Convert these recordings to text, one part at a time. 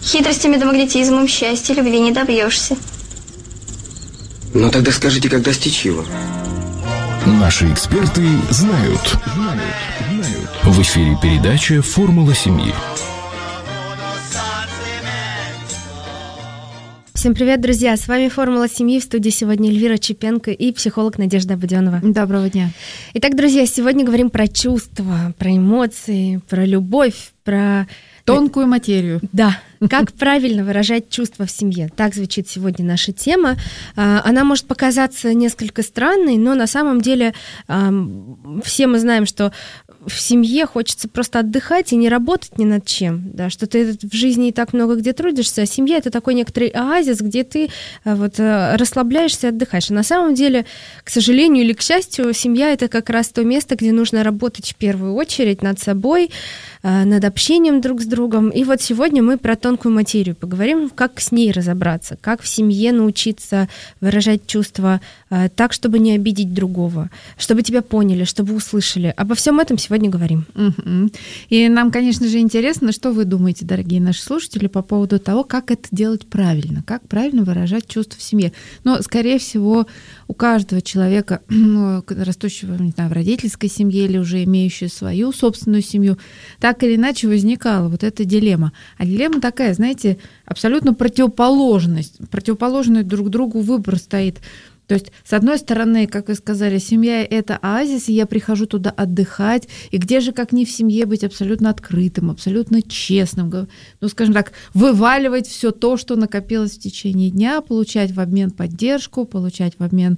Хитростями да магнетизмом счастья, любви не добьешься. Ну тогда скажите, как достичь его? Наши эксперты знают. В эфире передача «Формула семьи». Всем привет, друзья! С вами «Формула семьи», в студии сегодня Эльвира Чепенко и психолог Надежда Будёнова. Доброго дня! Итак, друзья, сегодня говорим про чувства, про эмоции, про любовь, про... Тонкую материю. Да, как правильно выражать чувства в семье. Так звучит сегодня наша тема. Она может показаться несколько странной, но на самом деле все мы знаем, что в семье хочется просто отдыхать и не работать ни над чем. Да, что ты в жизни и так много где трудишься, а семья — это такой некоторый оазис, где ты расслабляешься и отдыхаешь. А на самом деле, к сожалению или к счастью, семья — это как раз то место, где нужно работать в первую очередь над собой, над общением друг с другом. И вот сегодня мы про тонкую материю поговорим, как с ней разобраться, как в семье научиться выражать чувства так, чтобы не обидеть другого, чтобы тебя поняли, чтобы услышали. Обо всем этом сегодня говорим. И нам, конечно же, интересно, что вы думаете, дорогие наши слушатели, по поводу того, как это делать правильно, как правильно выражать чувства в семье. Но, скорее всего, у каждого человека, растущего, не знаю, в родительской семье или уже имеющего свою собственную семью, так или иначе возникала вот эта дилемма. А дилемма такая, знаете, абсолютно противоположный друг другу выбор стоит. То есть, с одной стороны, как вы сказали, семья — это оазис, и я прихожу туда отдыхать, и где же, как не в семье, быть абсолютно открытым, абсолютно честным, скажем так, вываливать все то, что накопилось в течение дня, получать в обмен поддержку, получать в обмен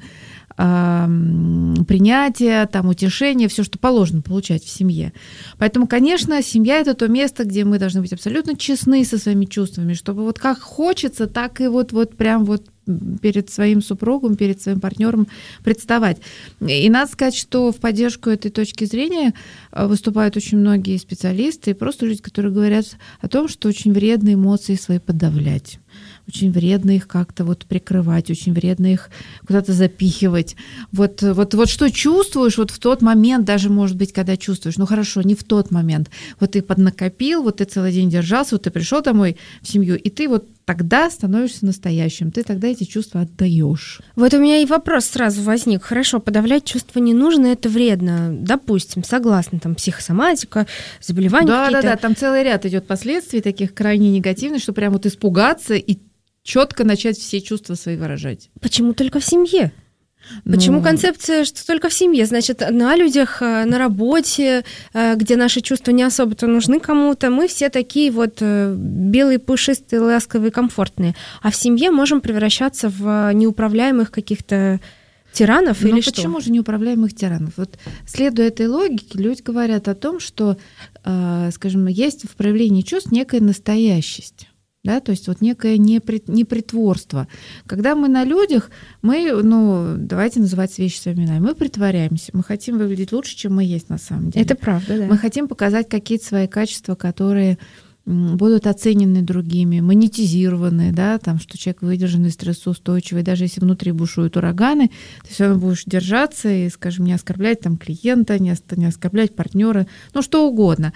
принятие, утешение, все, что положено получать в семье. Поэтому, конечно, семья — это то место, где мы должны быть абсолютно честны со своими чувствами, чтобы как хочется, так и прям перед своим супругом, перед своим партнером представать. И надо сказать, что в поддержку этой точки зрения выступают очень многие специалисты и просто люди, которые говорят о том, что очень вредно эмоции свои подавлять. Очень вредно их как-то прикрывать, очень вредно их куда-то запихивать. Вот что чувствуешь в тот момент, даже, может быть, когда чувствуешь, хорошо, не в тот момент. Ты поднакопил, ты целый день держался, ты пришел домой в семью, и ты тогда становишься настоящим, ты тогда эти чувства отдаешь. Вот у меня и вопрос сразу возник. Хорошо, подавлять чувства не нужно, это вредно. Допустим, согласна, психосоматика, заболевания какие-то. Да, там целый ряд идет последствий таких крайне негативных, что прям испугаться и четко начать все чувства свои выражать. Почему только в семье? Почему концепция, что только в семье? Значит, на людях, на работе, где наши чувства не особо-то нужны кому-то, мы все такие белые, пушистые, ласковые, комфортные. А в семье можем превращаться в неуправляемых каких-то тиранов или что? Почему же неуправляемых тиранов? Следуя этой логике, люди говорят о том, что, скажем, есть в проявлении чувств некая настоящесть. Да, то есть некое непритворство. Когда мы на людях, мы, давайте называть вещи своими именами, мы притворяемся, мы хотим выглядеть лучше, чем мы есть на самом деле. Это правда, да. Мы хотим показать какие-то свои качества, которые будут оценены другими, монетизированы, да, что человек выдержанный, стрессоустойчивый, даже если внутри бушуют ураганы, ты все равно будешь держаться и, скажем, не оскорблять клиента, не оскорблять партнера, что угодно.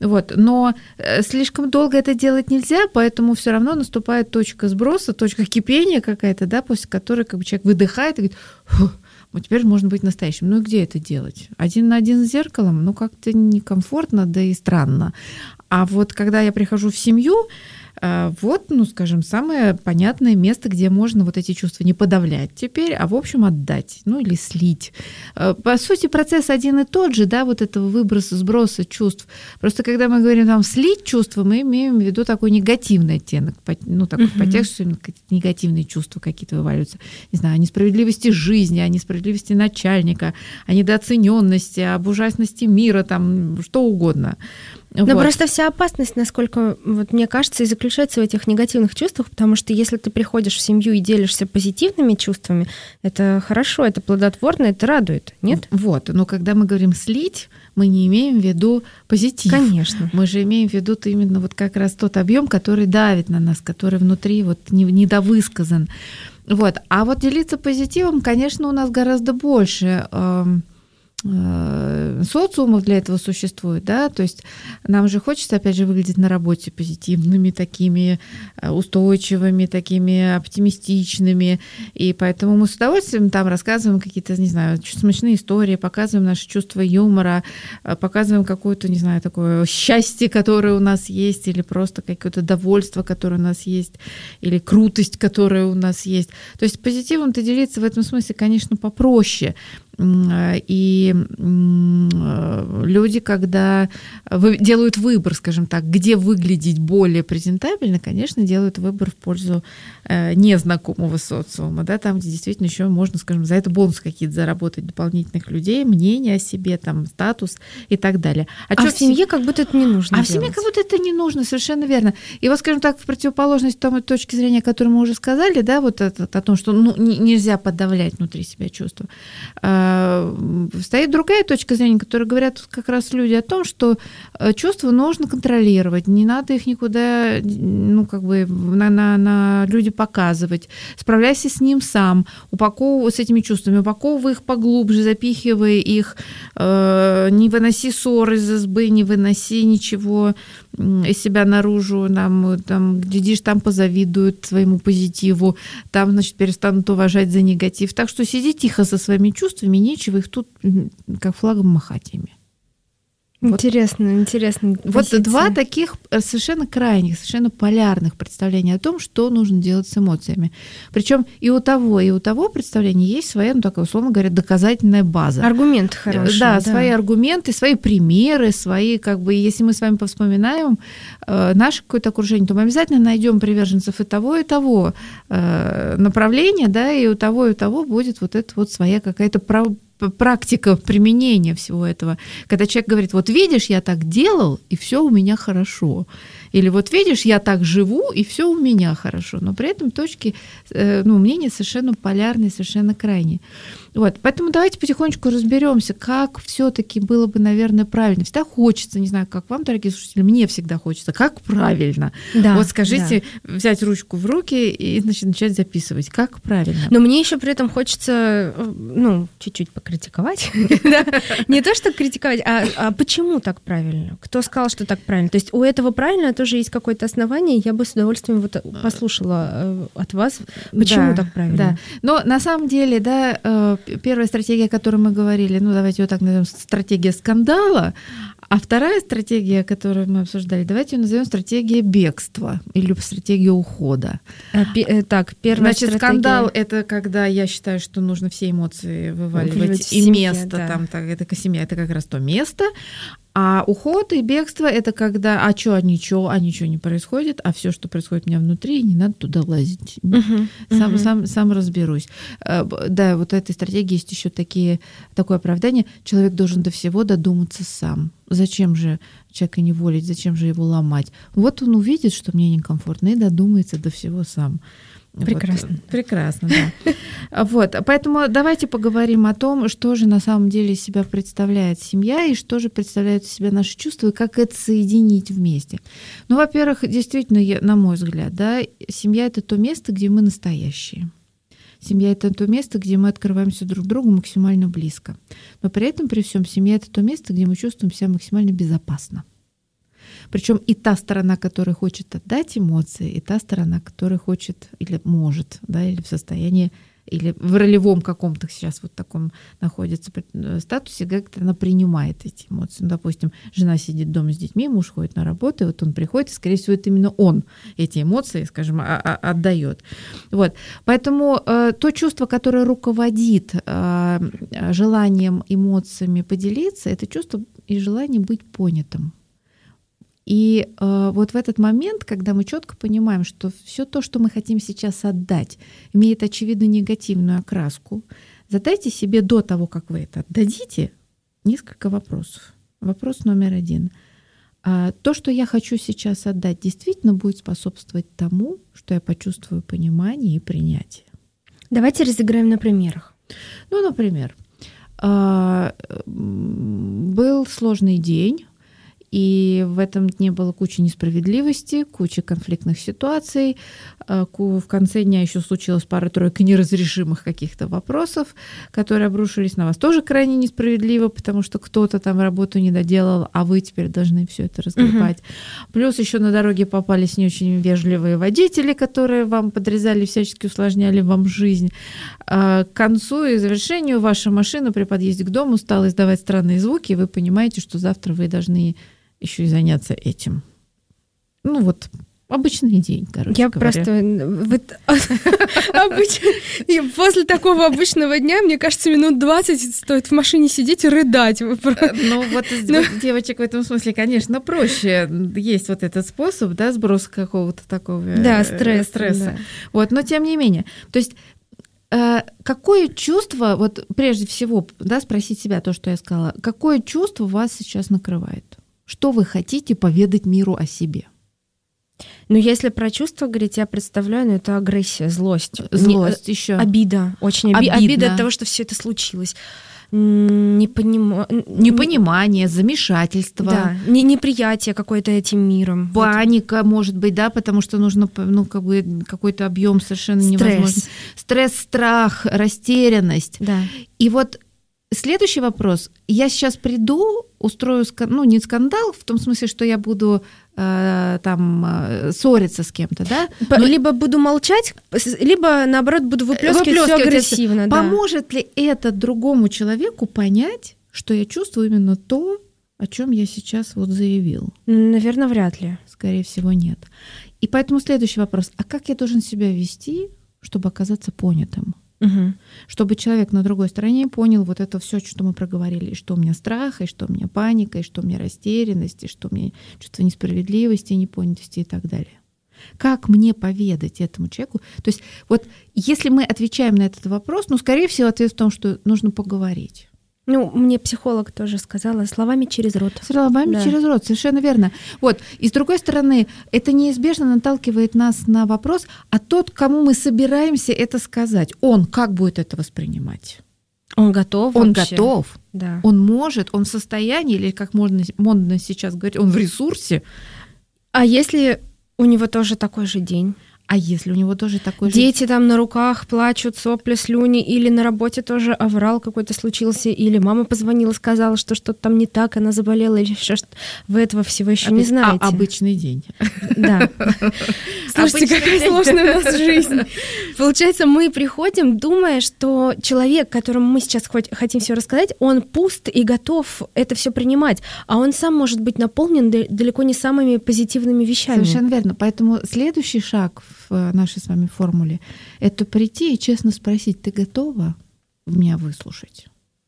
Но слишком долго это делать нельзя, поэтому все равно наступает точка сброса, точка кипения какая-то, да, после которой человек выдыхает и говорит: фу, теперь можно быть настоящим. Где это делать? Один на один с зеркалом? Как-то некомфортно, да и странно. А когда я прихожу в семью, скажем, самое понятное место, где можно эти чувства не подавлять теперь, а в общем отдать, или слить. По сути, процесс один и тот же, да, этого выброса, сброса чувств. Просто когда мы говорим слить чувства, мы имеем в виду такой негативный оттенок, такой подтекст, что негативные чувства какие-то вываливаются. Не знаю, о несправедливости жизни, о несправедливости начальника, о недооцененности, об ужасности мира, что угодно. Но просто вся опасность, насколько мне кажется, и заключается в этих негативных чувствах, потому что если ты приходишь в семью и делишься позитивными чувствами, это хорошо, это плодотворно, это радует, нет? Но когда мы говорим «слить», мы не имеем в виду позитив. Конечно. Мы же имеем в виду именно как раз тот объем, который давит на нас, который внутри недовысказан. А делиться позитивом, конечно, у нас гораздо больше социумов для этого существует, да, то есть нам же хочется, опять же, выглядеть на работе позитивными, такими устойчивыми, такими оптимистичными, и поэтому мы с удовольствием там рассказываем какие-то, не знаю, смешные истории, показываем наше чувство юмора, показываем какое-то, не знаю, такое счастье, которое у нас есть, или просто какое-то довольство, которое у нас есть, или крутость, которая у нас есть. То есть позитивом-то делиться в этом смысле, конечно, попроще. И люди, когда делают выбор, скажем так, где выглядеть более презентабельно, конечно, делают выбор в пользу незнакомого социума, да, там, где действительно еще можно, скажем, за это бонус какие-то заработать дополнительных людей, мнение о себе, там, статус и так далее. А в семье как будто это не нужно. В семье как будто это не нужно, совершенно верно. И вот, скажем так, в противоположность той точке зрения, о которой мы уже сказали, да, вот о том, что нельзя подавлять внутри себя чувства, стоит другая точка зрения, которая говорят как раз люди о том, что чувства нужно контролировать, не надо их никуда, на люди показывать, справляйся с ним сам, упаковывай с этими чувствами, упаковывай их поглубже, запихивай их, не выноси ссор из избы, не выноси ничего из себя наружу, там, глядишь, там позавидуют своему позитиву, там, значит, перестанут уважать за негатив. Так что сиди тихо со своими чувствами, нечего их тут как флагом махать ими. Интересно. Вот два таких совершенно крайних, совершенно полярных представления о том, что нужно делать с эмоциями. Причем и у того представления есть своя, такая, условно говоря, доказательная база. Аргументы хорошие. Да, свои аргументы, свои примеры, свои, если мы с вами повспоминаем наше какое-то окружение, то мы обязательно найдем приверженцев и того направления, да, и у того будет вот эта вот своя какая-то практика применения всего этого. Когда человек говорит, вот видишь, я так делал, и все у меня хорошо. Или вот видишь, я так живу, и все у меня хорошо. Но при этом точки, мнения совершенно полярные, совершенно крайние. Вот. Поэтому давайте потихонечку разберемся, как все-таки было бы, наверное, правильно. Всегда хочется, не знаю, как вам, дорогие слушатели, мне всегда хочется, как правильно. Да, вот скажите, взять ручку в руки и, значит, начать записывать, как правильно. Но мне еще при этом хочется, чуть-чуть покритиковать. Не то, что критиковать, а почему так правильно? Кто сказал, что так правильно? То есть у этого правильно тоже есть какое-то основание, я бы с удовольствием послушала от вас, почему так правильно. Да. Но на самом деле, да, первая стратегия, о которой мы говорили, давайте ее так назовем, стратегия скандала, а вторая стратегия, которую мы обсуждали, давайте ее назовем стратегия бегства или стратегия ухода. Так, первая стратегия... скандал — это когда я считаю, что нужно все эмоции вываливать, и семье, место да. Там, так, это семья, это как раз то место. А уход и бегство — это когда, ничего не происходит, а все, что происходит у меня внутри, не надо туда лазить. Сам разберусь. Да, вот этой стратегии есть еще такое оправдание. Человек должен до всего додуматься сам. Зачем же человека не волить, зачем же его ломать? Вот он увидит, что мне некомфортно, и додумается до всего сам. Прекрасно. Вот, прекрасно, да. Вот, поэтому давайте поговорим о том, что же на самом деле из себя представляет семья и что же представляют из себя наши чувства, и как это соединить вместе. Во-первых, действительно, на мой взгляд, да, семья — это то место, где мы настоящие. Семья — это то место, где мы открываемся друг другу максимально близко. Но при этом, при всем, семья — это то место, где мы чувствуем себя максимально безопасно. Причем и та сторона, которая хочет отдать эмоции, и та сторона, которая хочет или может, да, или в состоянии, или в ролевом каком-то сейчас вот таком находится статусе, как она принимает эти эмоции. Допустим, жена сидит дома с детьми, муж ходит на работу, и вот он приходит, и, скорее всего, это именно он эти эмоции, скажем, отдает. Вот. Поэтому то чувство, которое руководит желанием, эмоциями поделиться, это чувство и желание быть понятым. И вот в этот момент, когда мы четко понимаем, что все то, что мы хотим сейчас отдать, имеет очевидно негативную окраску, задайте себе до того, как вы это отдадите, несколько вопросов. Вопрос номер 1. То, что я хочу сейчас отдать, действительно будет способствовать тому, что я почувствую понимание и принятие? Давайте разыграем на примерах. Например, был сложный день, и в этом дне было куча несправедливости, куча конфликтных ситуаций. В конце дня еще случилось пара-тройка неразрешимых каких-то вопросов, которые обрушились на вас тоже крайне несправедливо, потому что кто-то там работу не доделал, а вы теперь должны все это разгребать. Плюс еще на дороге попались не очень вежливые водители, которые вам подрезали, всячески усложняли вам жизнь. К концу и завершению ваша машина при подъезде к дому стала издавать странные звуки, и вы понимаете, что завтра вы должны еще и заняться этим. Ну вот, обычный день, короче Я говоря. просто... И после такого обычного дня, мне кажется, минут 20 стоит в машине сидеть и рыдать. Ну вот девочек в этом смысле, конечно, проще. Есть вот этот способ, да, сброса какого-то такого стресса. Да. Вот, но тем не менее. То есть какое чувство, вот прежде всего, да, спросить себя то, что я сказала, какое чувство вас сейчас накрывает? Что вы хотите поведать миру о себе? Ну, если про чувства говорить, я представляю, это агрессия, злость. Злость еще. Обида, очень обида от того, что все это случилось. Непонимание, замешательство. Да, неприятие какое-то этим миром. Паника, может быть, да, потому что нужно, ну, как бы какой-то объем совершенно невозможно. Стресс, страх, растерянность. Да. И вот следующий вопрос. Я сейчас приду, устрою, ну, не скандал, в том смысле, что я буду ссориться с кем-то, да? Либо буду молчать, либо, наоборот, буду выплескивать все агрессивно. Поможет ли это другому человеку понять, что я чувствую именно то, о чем я сейчас вот заявил? Наверное, вряд ли. Скорее всего, нет. И поэтому следующий вопрос. А как я должен себя вести, чтобы оказаться понятым? Угу. Чтобы человек на другой стороне понял вот это все, что мы проговорили, и что у меня страх, и что у меня паника, и что у меня растерянность, и что у меня чувство несправедливости, непонятости и так далее. Как мне поведать этому человеку? То есть вот если мы отвечаем на этот вопрос, ну, скорее всего, ответ в том, что нужно поговорить. Ну, мне психолог тоже сказала, словами через рот. Словами через рот, совершенно верно. Вот. И с другой стороны, это неизбежно наталкивает нас на вопрос, а тот, кому мы собираемся это сказать, он как будет это воспринимать? Он готов Он вообще? готов. Да. Он может, он в состоянии, или как модно сейчас говорить, он в ресурсе. А если у него тоже такой же день? А если у него тоже такой же... Дети там на руках плачут, сопли, слюни, или на работе тоже аврал какой-то случился, или мама позвонила, сказала, что что-то там не так, она заболела, или что вы этого всего еще не знаете. Обычный день. Да. Слушайте, какая сложная у нас жизнь. Получается, мы приходим, думая, что человек, которому мы сейчас хотим все рассказать, он пуст и готов это все принимать, а он сам может быть наполнен далеко не самыми позитивными вещами. Совершенно верно. Поэтому следующий шаг в нашей с вами формуле — это прийти и честно спросить: ты готова меня выслушать?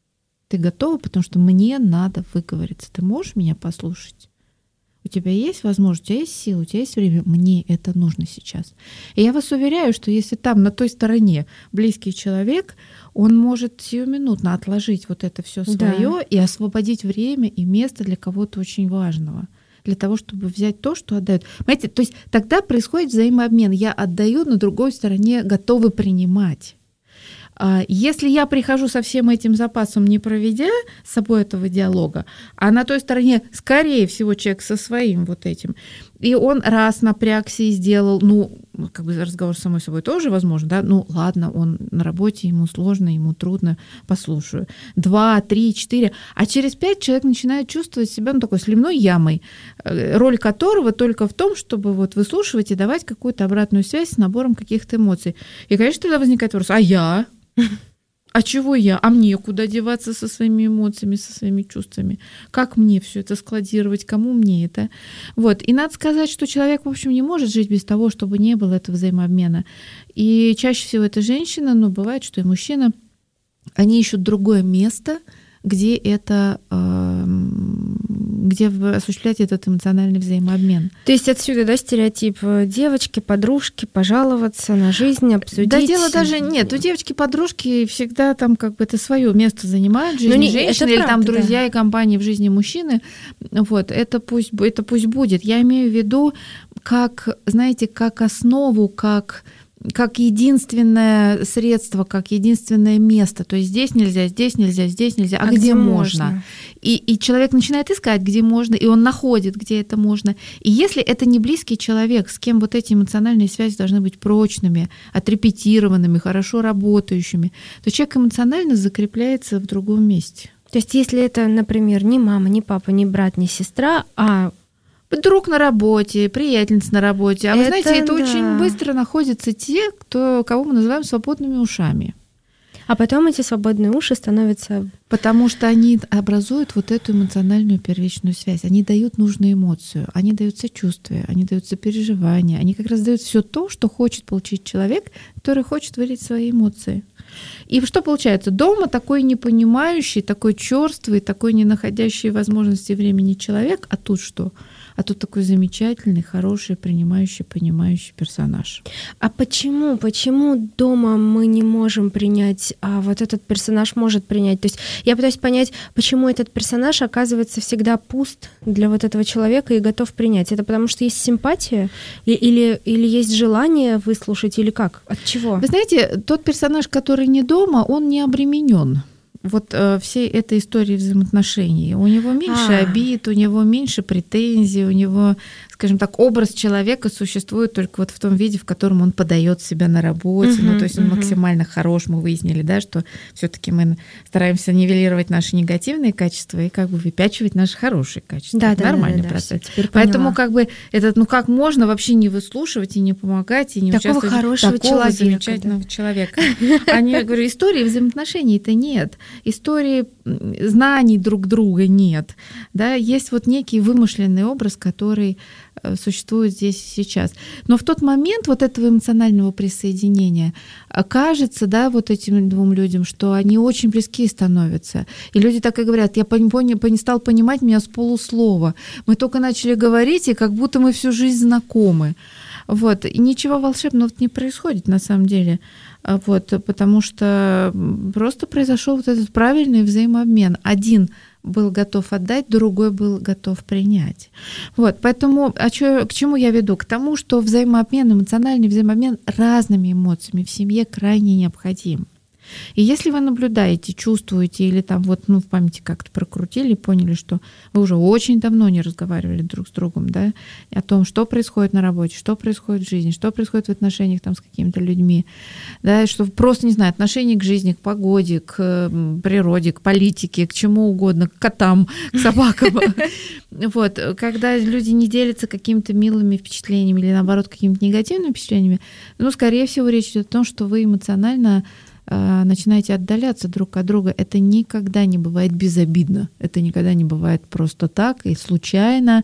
Ты готова, потому что мне надо выговориться. Ты можешь меня послушать? У тебя есть возможность, у тебя есть сила, у тебя есть время. Мне это нужно сейчас. И я вас уверяю, что если там на той стороне близкий человек, он может сиюминутно отложить вот это все свое и освободить время и место для кого-то очень важного, для того, чтобы взять то, что отдают. Понимаете, то есть тогда происходит взаимообмен. Я отдаю, на другой стороне готовы принимать. Если я прихожу со всем этим запасом, не проведя с собой этого диалога, а на той стороне, скорее всего, человек со своим вот этим, и он раз напрягся и сделал, ну, как бы разговор с самой собой тоже возможно, да, ну, ладно, он на работе, ему сложно, ему трудно, послушаю. 2, 3, 4, а через 5 человек начинает чувствовать себя, ну, такой сливной ямой, роль которого только в том, чтобы вот выслушивать и давать какую-то обратную связь с набором каких-то эмоций. И, конечно, тогда возникает вопрос: а я? А чего я? А мне куда деваться со своими эмоциями, со своими чувствами? Как мне все это складировать? Кому мне это? Вот. И надо сказать, что человек, в общем, не может жить без того, чтобы не было этого взаимообмена. И чаще всего это женщина, но бывает, что и мужчина, они ищут другое место, где осуществлять этот эмоциональный взаимообмен. То есть отсюда, да, стереотип девочки, подружки, пожаловаться на жизнь, обсудить. Да, дело даже нет. У девочки-подружки всегда там как бы это свое место занимают в жизни женщины, или там друзья и компании в жизни мужчины. Вот, это пусть будет. Я имею в виду как, знаете, как основу, как как единственное средство, как единственное место. То есть здесь нельзя, здесь нельзя, здесь нельзя. А где можно? И человек начинает искать, где можно, и он находит, где это можно. И если это не близкий человек, с кем вот эти эмоциональные связи должны быть прочными, отрепетированными, хорошо работающими, то человек эмоционально закрепляется в другом месте. То есть если это, например, не мама, не папа, не брат, не сестра, а друг на работе, приятельница на работе. А вы знаете, это да. очень быстро находятся те, кого мы называем свободными ушами. А потом эти свободные уши становятся... Потому что они образуют вот эту эмоциональную первичную связь. Они дают нужную эмоцию, они дают сочувствие, они дают сопереживание, они как раз дают все то, что хочет получить человек, который хочет вылить свои эмоции. И что получается? Дома такой непонимающий, такой чёрствый, такой не находящий возможности времени человек, а тут что? А тут такой замечательный, хороший, принимающий, понимающий персонаж. А почему? Почему дома мы не можем принять, а вот этот персонаж может принять? То есть я пытаюсь понять, почему этот персонаж оказывается всегда пуст для вот этого человека и готов принять. Это потому что есть симпатия? Или есть желание выслушать? Или как? От чего? Вы знаете, тот персонаж, который не дома, он не обременен вот всей этой истории взаимоотношений. У него меньше обид, у него меньше претензий, у него, скажем так, образ человека существует только вот в том виде, в котором он подает себя на работе. Ну, то есть он максимально хорош, мы выяснили, да, что все-таки мы стараемся нивелировать наши негативные качества и как бы выпячивать наши хорошие качества. Да, это нормальный процесс. Поэтому как бы этот, как можно вообще не выслушивать и не помогать, и не такого участвовать хорошего такого человека, замечательного человека. Они, я говорю, истории взаимоотношений-то нет. Истории знаний друг друга нет. Да? Есть вот некий вымышленный образ, который существует здесь и сейчас. Но в тот момент вот этого эмоционального присоединения кажется, да, вот этим двум людям, что они очень близки становятся. И люди так и говорят: я не стал понимать меня с полуслова. Мы только начали говорить, и как будто мы всю жизнь знакомы. Вот. И ничего волшебного не происходит на самом деле. Вот, потому что просто произошел вот этот правильный взаимообмен. Один был готов отдать, другой был готов принять. Вот, поэтому к чему я веду? К тому, что взаимообмен, эмоциональный взаимообмен разными эмоциями в семье крайне необходим. И если вы наблюдаете, чувствуете или там вот, в памяти как-то прокрутили, поняли, что вы уже очень давно не разговаривали друг с другом, да, о том, что происходит на работе, что происходит в жизни, что происходит в отношениях там с какими-то людьми, да, что просто, не знаю, отношение к жизни, к погоде, к природе, к политике, к чему угодно, к котам, к собакам. Вот, когда люди не делятся какими-то милыми впечатлениями или, наоборот, какими-то негативными впечатлениями, скорее всего, речь идет о том, что вы эмоционально начинаете отдаляться друг от друга. Это никогда не бывает безобидно. Это никогда не бывает просто так и случайно.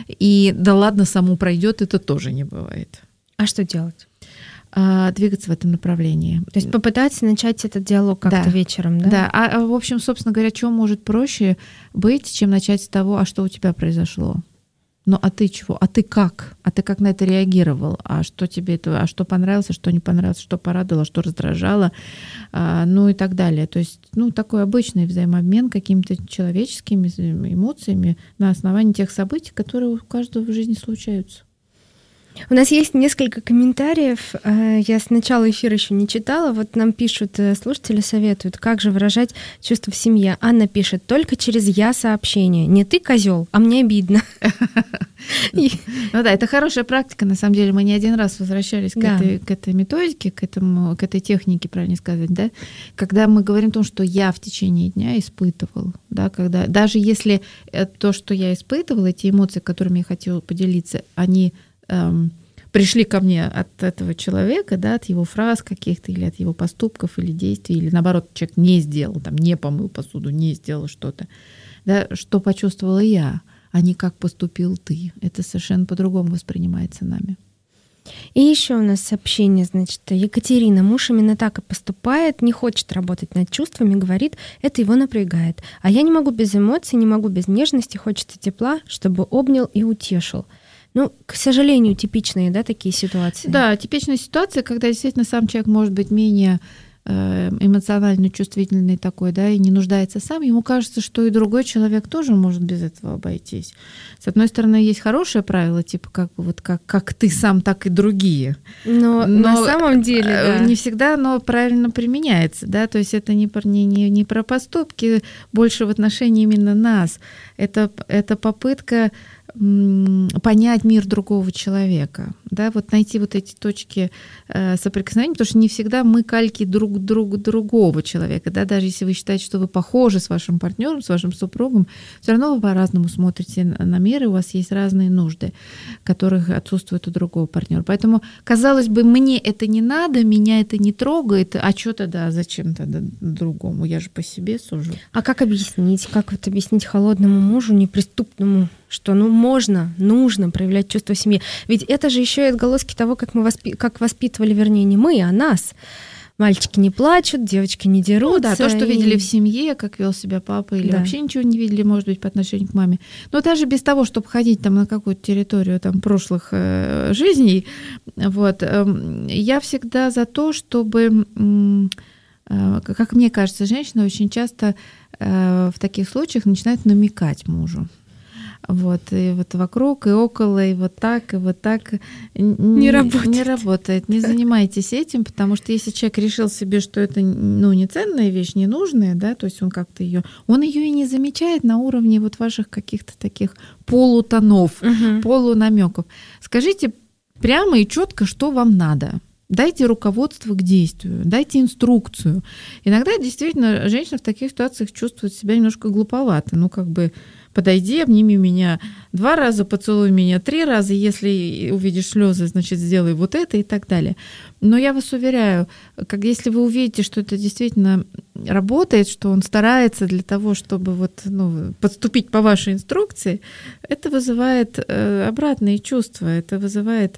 И да ладно, само пройдет, это тоже не бывает. А что делать? Двигаться в этом направлении. То есть попытаться начать этот диалог как-то вечером, да? Да. А в общем, собственно говоря, что может проще быть, чем начать с того, а что у тебя произошло? Ну, а ты чего? А ты как? А ты как на это реагировал? А что тебе это? А что понравилось, а что не понравилось, что порадовало, что раздражало? Ну и так далее. То есть, такой обычный взаимообмен какими-то человеческими эмоциями на основании тех событий, которые у каждого в жизни случаются. У нас есть несколько комментариев. Я с начала эфира еще не читала. Вот нам пишут, слушатели советуют, как же выражать чувства в семье. Анна пишет: только через «я» сообщение. Не ты козел, а мне обидно. Ну да, это хорошая практика. На самом деле мы не один раз возвращались к этой методике, к этой технике, правильно сказать, да? Когда мы говорим о том, что я в течение дня испытывал, да, когда даже если то, что я испытывала, эти эмоции, которыми я хотела поделиться, они пришли ко мне от этого человека, да, от его фраз каких-то, или от его поступков, или действий, или наоборот, человек не сделал, там, не помыл посуду, не сделал что-то, да, что почувствовала я, а не как поступил ты. Это совершенно по-другому воспринимается нами. И еще у нас сообщение, значит, Екатерина: муж именно так и поступает, не хочет работать над чувствами, говорит, это его напрягает. А я не могу без эмоций, не могу без нежности, хочется тепла, чтобы обнял и утешил. К сожалению, типичные, да, такие ситуации? Да, типичная ситуация, когда действительно сам человек может быть менее эмоционально чувствительный такой, да, и не нуждается сам, ему кажется, что и другой человек тоже может без этого обойтись. С одной стороны, есть хорошее правило, типа как ты сам, так и другие. Но на самом деле не всегда оно правильно применяется, да, то есть это не про поступки, больше в отношении именно нас. Это попытка понять мир другого человека, да, вот найти вот эти точки соприкосновения, потому что не всегда мы кальки друг другого человека, да, даже если вы считаете, что вы похожи с вашим партнером, с вашим супругом, все равно вы по-разному смотрите на мир, и у вас есть разные нужды, которых отсутствуют у другого партнера. Поэтому, казалось бы, мне это не надо, меня это не трогает, а что тогда, зачем тогда другому? Я же по себе сужу. А как объяснить холодному мужу, неприступному, что нужно проявлять чувство семьи? Ведь это же еще и отголоски того, как мы воспитывали, вернее, не мы, а нас. Мальчики не плачут, девочки не дерутся. Да, то, что видели в семье, как вел себя папа, или вообще ничего не видели, может быть, по отношению к маме. Но даже без того, чтобы ходить там на какую-то территорию там прошлых жизней, вот, я всега за то, чтобы, как мне кажется, женщина очень часто в таких случаях начинает намекать мужу. Вот, и вот вокруг, и около, и вот так. Не работает. Не занимайтесь этим, потому что если человек решил себе, что это не ценная вещь, не нужная, да, то есть он как-то он ее и не замечает на уровне вот ваших каких-то таких полутонов, полунамеков. Скажите прямо и четко, что вам надо. Дайте руководство к действию, дайте инструкцию. Иногда действительно женщина в таких ситуациях чувствует себя немножко глуповато. Подойди, обними меня 2 раза, поцелуй меня 3 раза, если увидишь слезы, значит, сделай вот это и так далее. Но я вас уверяю, если вы увидите, что это действительно работает, что он старается для того, чтобы подступить по вашей инструкции, это вызывает обратные чувства, это вызывает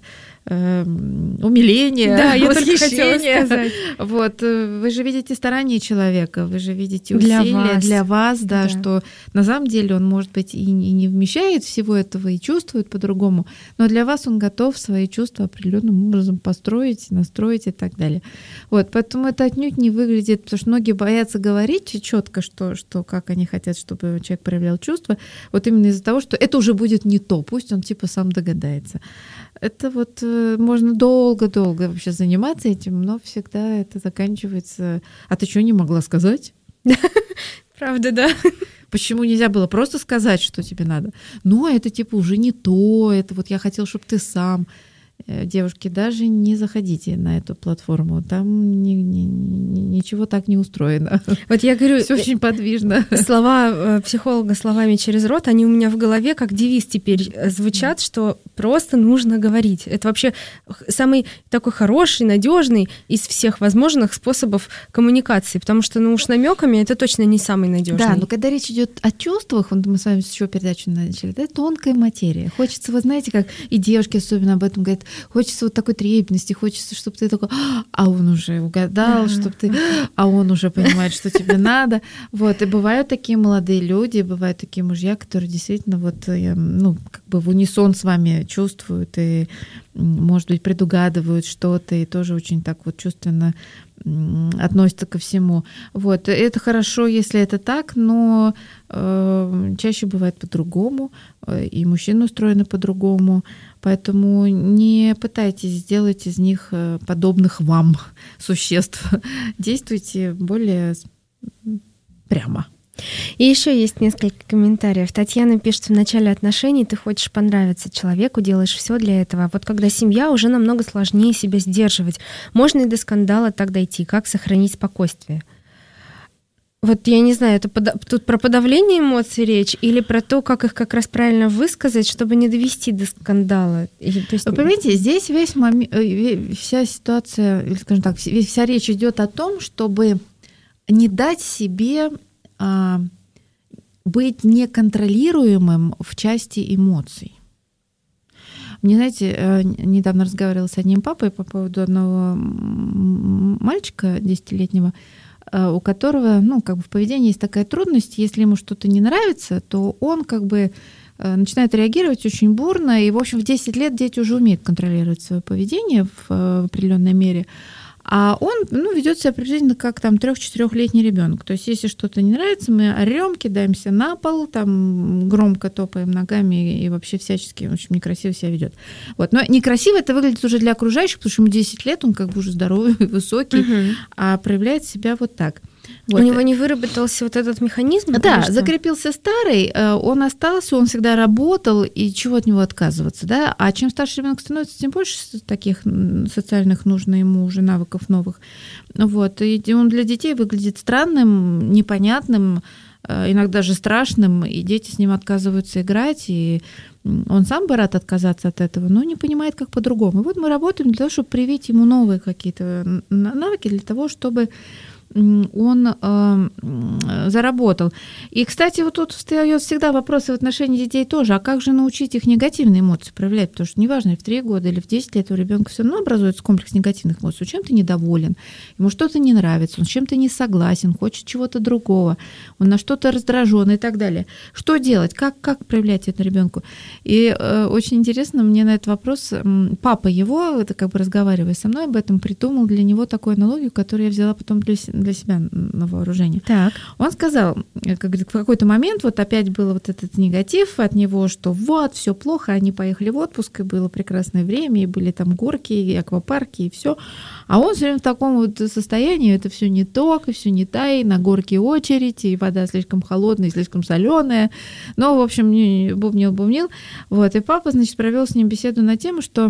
умиление, восхищение. Вот. Вы же видите старание человека, вы же видите усилия для вас, да, что на самом деле он, может быть, и не вмещает всего этого и чувствует по-другому, но для вас он готов свои чувства определенным образом построить, настроить и так далее. Вот. Поэтому это отнюдь не выглядит, потому что многие боятся говорить четко, что как они хотят, чтобы человек проявлял чувства, вот именно из-за того, что это уже будет не то, пусть он сам догадается. Это можно долго-долго вообще заниматься этим, но всегда это заканчивается. А ты что, не могла сказать? Правда, да. Почему нельзя было просто сказать, что тебе надо? Это уже не то, это я хотел, чтобы ты сам. Девушки, даже не заходите на эту платформу, там ничего так не устроено. Вот я говорю, все очень подвижно. Слова психолога словами через рот, они у меня в голове как девиз теперь звучат, что просто нужно говорить. Это вообще самый такой хороший, надежный из всех возможных способов коммуникации, потому что, уж намеками это точно не самый надежный. Да, но когда речь идет о чувствах, мы с вами еще передачу начали, это тонкая материя. Хочется, вы знаете, как и девушки особенно об этом говорят, хочется такой трепетности, хочется, чтобы ты такой, а он уже угадал, чтобы ты, а он уже понимает, что тебе надо. Вот. И бывают такие молодые люди, бывают такие мужья, которые действительно в унисон с вами чувствуют и, может быть, предугадывают что-то и тоже очень так чувственно относятся ко всему. Вот. Это хорошо, если это так, но чаще бывает по-другому, и мужчины устроены по-другому, поэтому не пытайтесь сделать из них подобных вам существ. Действуйте более прямо. И еще есть несколько комментариев. Татьяна пишет: в начале отношений ты хочешь понравиться человеку, делаешь все для этого. А вот когда семья, уже намного сложнее себя сдерживать. Можно и до скандала так дойти. Как сохранить спокойствие? Вот я не знаю, это тут про подавление эмоций речь или про то, как их как раз правильно высказать, чтобы не довести до скандала? Вы понимаете, здесь вся ситуация, или, скажем так, вся речь идет о том, чтобы не дать себе быть неконтролируемым в части эмоций. Мне, знаете, недавно разговаривала с одним папой по поводу одного мальчика 10-летнего, у которого, в поведении есть такая трудность, если ему что-то не нравится, то он начинает реагировать очень бурно, и, в общем, в 10 лет дети уже умеют контролировать свое поведение в определенной мере. А он, ведет себя приблизительно как там 3-4-летний ребенок. То есть, если что-то не нравится, мы орем, кидаемся на пол, там громко топаем ногами и вообще всячески, в общем, некрасиво себя ведет. Вот. Но некрасиво это выглядит уже для окружающих, потому что ему 10 лет, он как бы уже здоровый, высокий, а проявляет себя вот так. Вот. У него не выработался вот этот механизм? Да, закрепился старый, он остался, он всегда работал, и чего от него отказываться, да? А чем старше ребенок становится, тем больше таких социальных нужно ему уже навыков новых. Вот. И он для детей выглядит странным, непонятным, иногда даже страшным, и дети с ним отказываются играть, и он сам бы рад отказаться от этого, но не понимает, как по-другому. И вот мы работаем для того, чтобы привить ему новые какие-то навыки, для того, чтобы он заработал. И, кстати, вот тут встает всегда вопрос в отношении детей тоже, а как же научить их негативные эмоции проявлять? Потому что неважно, в 3 года или в 10 лет у ребенка все равно образуется комплекс негативных эмоций. Он чем-то недоволен, ему что-то не нравится, он с чем-то не согласен, хочет чего-то другого, он на что-то раздражен и так далее. Что делать? Как проявлять это ребенку? И очень интересно мне на этот вопрос папа его, это как бы разговаривая со мной об этом, придумал для него такую аналогию, которую я взяла потом для себя на вооружение. Так. Он сказал, как говорит, в какой-то момент вот опять был вот этот негатив от него, что вот, все плохо, они поехали в отпуск, и было прекрасное время, и были там горки, и аквапарки, и все. А он все время в таком вот состоянии, это все не то, и все не та, и на горке очередь, и вода слишком холодная, и слишком соленая. Но, в общем, бубнил. Вот, и папа, значит, провел с ним беседу на тему, что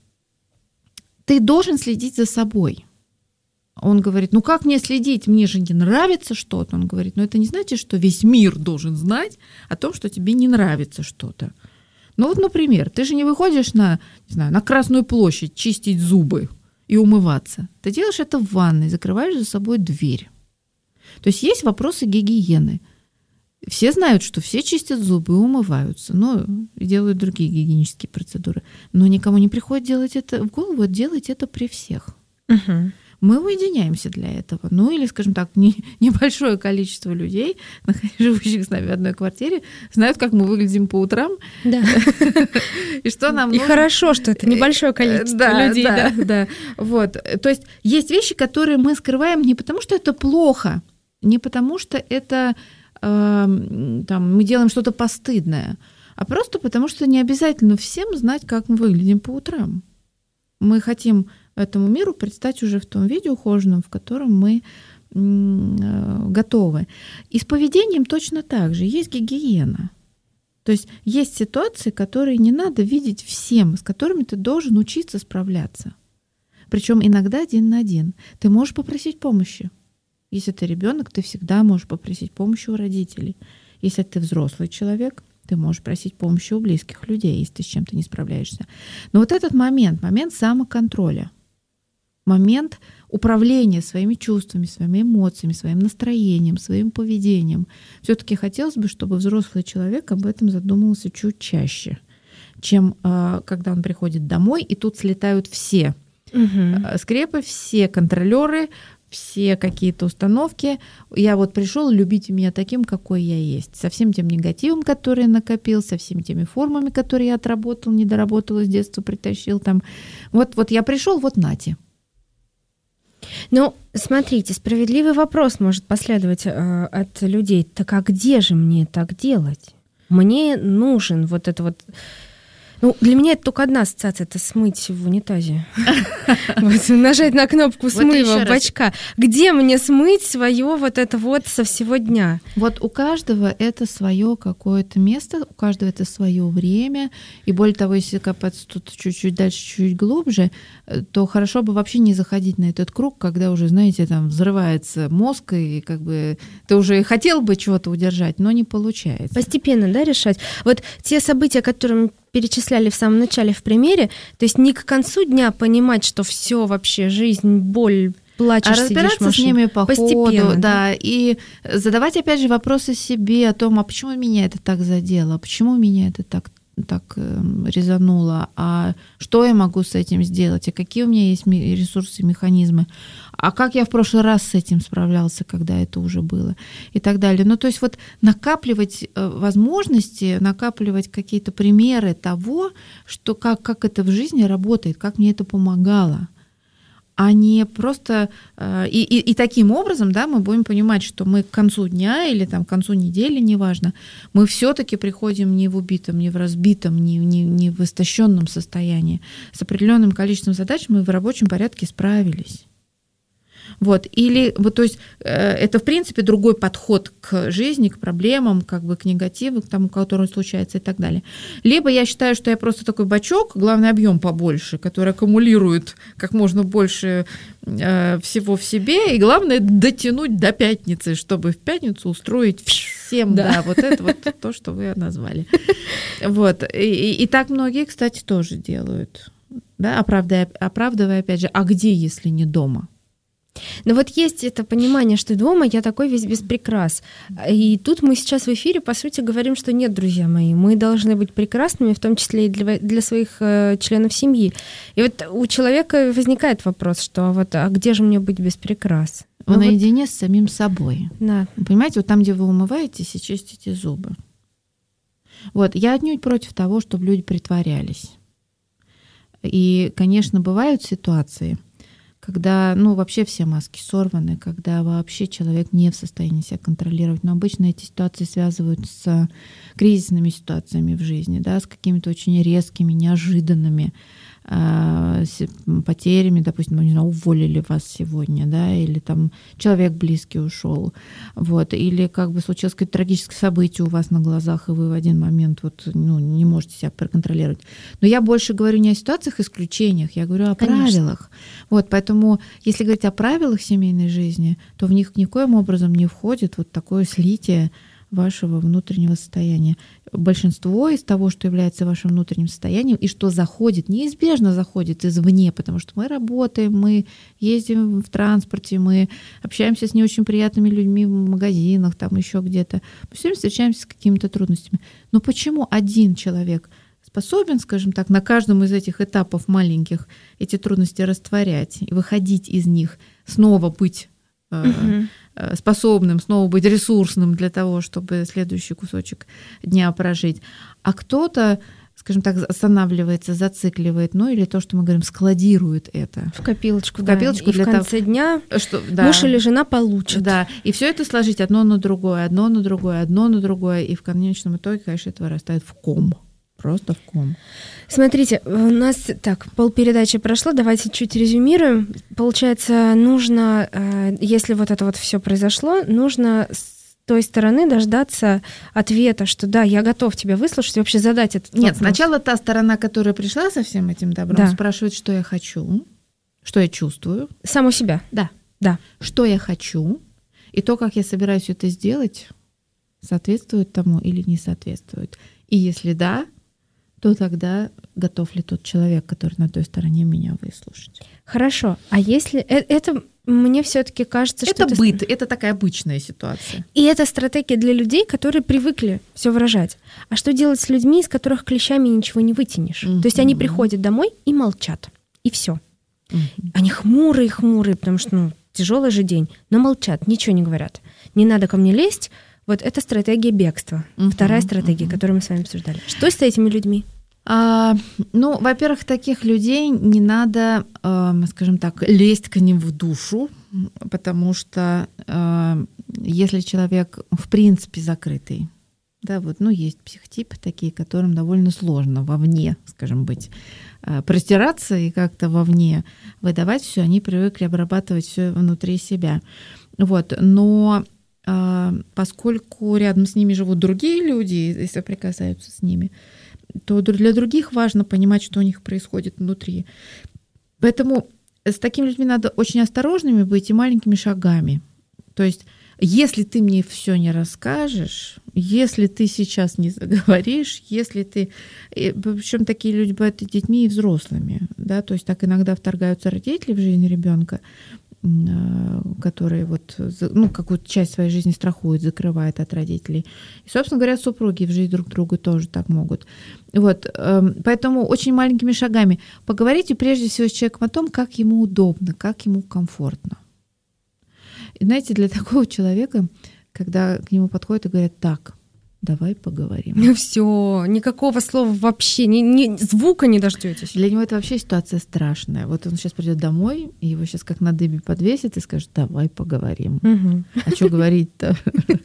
ты должен следить за собой. Он говорит, как мне следить? Мне же не нравится что-то. Он говорит, это не значит, что весь мир должен знать о том, что тебе не нравится что-то. Вот, например, ты же не выходишь на Красную площадь чистить зубы и умываться. Ты делаешь это в ванной, закрываешь за собой дверь. То есть есть вопросы гигиены. Все знают, что все чистят зубы и умываются, и делают другие гигиенические процедуры. Но никому не приходит делать это в голову, делать это при всех. Угу. Мы уединяемся для этого. Или, скажем так, небольшое количество людей, живущих с нами в одной квартире, знают, как мы выглядим по утрам. Да. И что нам И нужно. хорошо, что это небольшое количество людей. Да. Вот. То есть есть вещи, которые мы скрываем не потому, что это плохо, не потому, что это мы делаем что-то постыдное, а просто потому, что не обязательно всем знать, как мы выглядим по утрам. Мы хотим этому миру предстать уже в том виде ухоженном, в котором мы готовы. И с поведением точно так же. Есть гигиена. То есть есть ситуации, которые не надо видеть всем, с которыми ты должен учиться справляться. Причем иногда один на один. Ты можешь попросить помощи. Если ты ребенок, ты всегда можешь попросить помощи у родителей. Если ты взрослый человек, ты можешь просить помощи у близких людей, если ты с чем-то не справляешься. Но вот этот момент самоконтроля, момент управления своими чувствами, своими эмоциями, своим настроением, своим поведением. Все-таки хотелось бы, чтобы взрослый человек об этом задумывался чуть чаще, чем когда он приходит домой, и тут слетают все скрепы, все контролеры, все какие-то установки. Я вот пришел, любите меня таким, какой я есть. Со всем тем негативом, который накопил, со всеми теми формами, которые я отработал, не доработал, с детства притащил. Там. Вот я пришел, вот нате. Смотрите, справедливый вопрос может последовать от людей. Так а где же мне так делать? Мне нужен вот это вот... для меня это только одна ассоциация, это смыть в унитазе. Нажать на кнопку смыва бачка. Где мне смыть свое вот это вот со всего дня? Вот у каждого это свое какое-то место, у каждого это свое время. И более того, если копаться тут чуть-чуть дальше, чуть глубже, то хорошо бы вообще не заходить на этот круг, когда уже, знаете, там взрывается мозг, и как бы ты уже хотел бы чего-то удержать, но не получается. Постепенно, решать. Вот те события, которые перечисляли в самом начале в примере, то есть не к концу дня понимать, что все вообще, жизнь, боль, плачешь, сидишь в машине. Разбираться с ними по постепенно, ходу, да, и задавать, опять же, вопросы себе о том, а почему меня это так задело, почему меня это так резануло, а что я могу с этим сделать, а какие у меня есть ресурсы, механизмы, а как я в прошлый раз с этим справлялся, когда это уже было, и так далее. То есть вот накапливать возможности, накапливать какие-то примеры того, что как это в жизни работает, как мне это помогало. а не просто... И таким образом, да, мы будем понимать, что мы к концу дня или там, к концу недели, неважно, мы все-таки приходим не в убитом, не в разбитом, не в истощенном состоянии. С определенным количеством задач мы в рабочем порядке справились. Вот. Или, вот, то есть, это, в принципе, другой подход к жизни, к проблемам, как бы к негативу, к тому, который случается и так далее. Либо я считаю, что я просто такой бачок, главный объем побольше, который аккумулирует как можно больше всего в себе, и главное дотянуть до пятницы, чтобы в пятницу устроить всем, да, вот это вот то, что вы назвали. Вот. И так многие, кстати, тоже делают, да, оправдывая, опять же, а где, если не дома? Но вот есть это понимание, что дома я такой весь без прикрас. И тут мы сейчас в эфире, по сути, говорим, что нет, друзья мои, мы должны быть прекрасными, в том числе и для своих членов семьи. И вот у человека возникает вопрос, что вот, а где же мне быть без прикрас? Вы наедине с самим собой. Да. Понимаете, вот там, где вы умываетесь и чистите зубы. Вот, я отнюдь против того, чтобы люди притворялись. И, конечно, бывают ситуации, когда, ну, вообще все маски сорваны, когда вообще человек не в состоянии себя контролировать. Но обычно эти ситуации связывают с кризисными ситуациями в жизни, да, с какими-то очень резкими, неожиданными потерями, допустим, не знаю, уволили вас сегодня, да, или там человек близкий ушел, вот, или как бы случилось какое-то трагическое событие у вас на глазах, и вы в один момент вот, ну, не можете себя проконтролировать. Но я больше говорю не о ситуациях, исключениях, я говорю о правилах. Вот, поэтому, если говорить о правилах семейной жизни, то в них никоим образом не входит вот такое слитие вашего внутреннего состояния. Большинство из того, что является вашим внутренним состоянием и что заходит, неизбежно заходит извне, потому что мы работаем, мы ездим в транспорте, мы общаемся с не очень приятными людьми в магазинах, там еще где-то. Мы все время встречаемся с какими-то трудностями. Но почему один человек способен, скажем так, на каждом из этих этапов маленьких эти трудности растворять и выходить из них, снова быть способным, снова быть ресурсным для того, чтобы следующий кусочек дня прожить. А кто-то, скажем так, останавливается, зацикливает, ну или то, что мы говорим, складирует это. В копилочку, в копилочку и в конце дня муж или жена получат. Да, и все это сложить одно на другое, одно на другое, одно на другое, и в конечном итоге, конечно, это вырастает в ком. Просто в ком. Смотрите, у нас так, полпередачи прошло, давайте чуть резюмируем. Получается, нужно, если вот это вот все произошло, нужно с той стороны дождаться ответа, что да, я готов тебя выслушать и вообще задать этот вопрос. Нет, сначала та сторона, которая пришла со всем этим добром, спрашивает, что я хочу, что я чувствую. Саму себя. Да. Что я хочу, и то, как я собираюсь это сделать, соответствует тому или не соответствует. И если да, то тогда готов ли тот человек, который на той стороне, меня выслушать? Хорошо. А если это, мне все-таки кажется, что это быт, это такая обычная ситуация. И это стратегия для людей, которые привыкли все выражать. А что делать с людьми, из которых клещами ничего не вытянешь? То есть они приходят домой и молчат, и все. Они хмурые, потому что тяжелый же день, но молчат, ничего не говорят. Не надо ко мне лезть. Вот это стратегия бегства. Вторая стратегия, которую мы с вами обсуждали. Что с этими людьми? Ну, во-первых, таких людей не надо, скажем так, лезть к ним в душу, потому что если человек в принципе закрытый, да, вот, ну, есть психотипы такие, которым довольно сложно вовне, скажем, быть, простираться и как-то вовне выдавать все, они привыкли обрабатывать все внутри себя. Вот, но поскольку рядом с ними живут другие люди и соприкасаются с ними, то для других важно понимать, что у них происходит внутри. Поэтому с такими людьми надо очень осторожными быть и маленькими шагами. То есть, если ты мне все не расскажешь, если ты сейчас не заговоришь, если ты... Причем такие люди бывают и детьми, и взрослыми. Да? То есть так иногда вторгаются родители в жизнь ребенка, которые вот, ну, какую-то часть своей жизни страхуют, закрывают от родителей. И, собственно говоря, супруги в жизнь друг друга тоже так могут. Вот, поэтому очень маленькими шагами поговорите прежде всего с человеком о том, как ему удобно, как ему комфортно. И знаете, для такого человека, когда к нему подходят и говорят: так, давай поговорим. Все, никакого слова вообще, ни звука не дождетесь. Для него это вообще ситуация страшная. Вот он сейчас придет домой, и его сейчас как на дыбе подвесит и скажет, давай поговорим. А что говорить-то?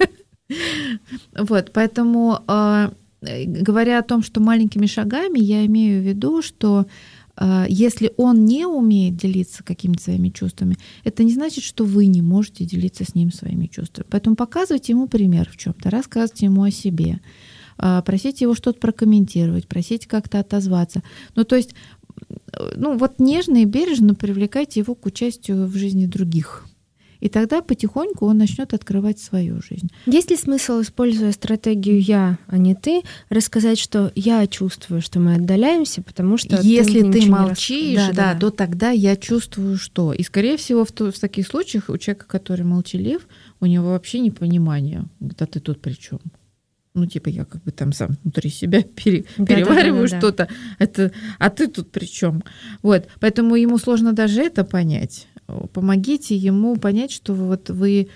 Вот, поэтому, говоря о том, что маленькими шагами, я имею в виду, что если он не умеет делиться какими-то своими чувствами, это не значит, что вы не можете делиться с ним своими чувствами. Поэтому показывайте ему пример в чем-то, рассказывайте ему о себе, просите его что-то прокомментировать, просите как-то отозваться. Ну, то есть, вот нежно и бережно привлекайте его к участию в жизни других. И тогда потихоньку он начнет открывать свою жизнь. Есть ли смысл, используя стратегию «я», а не «ты», рассказать, что я чувствую, что мы отдаляемся, потому что если ты ты ничего не молчишь, то тогда я чувствую, что. И, скорее всего, в таких случаях у человека, который молчалив, у него вообще непонимание. Говорит, а ты тут при чем? Я как бы там сам внутри себя перевариваю что-то. А ты тут при чем? Вот. Поэтому ему сложно даже это понять. Помогите ему понять, что вот вы,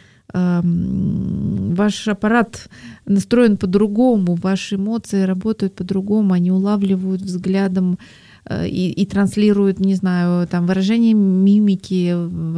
ваш аппарат настроен по-другому, ваши эмоции работают по-другому, они улавливают взглядом и транслируют, не знаю, там выражение мимики,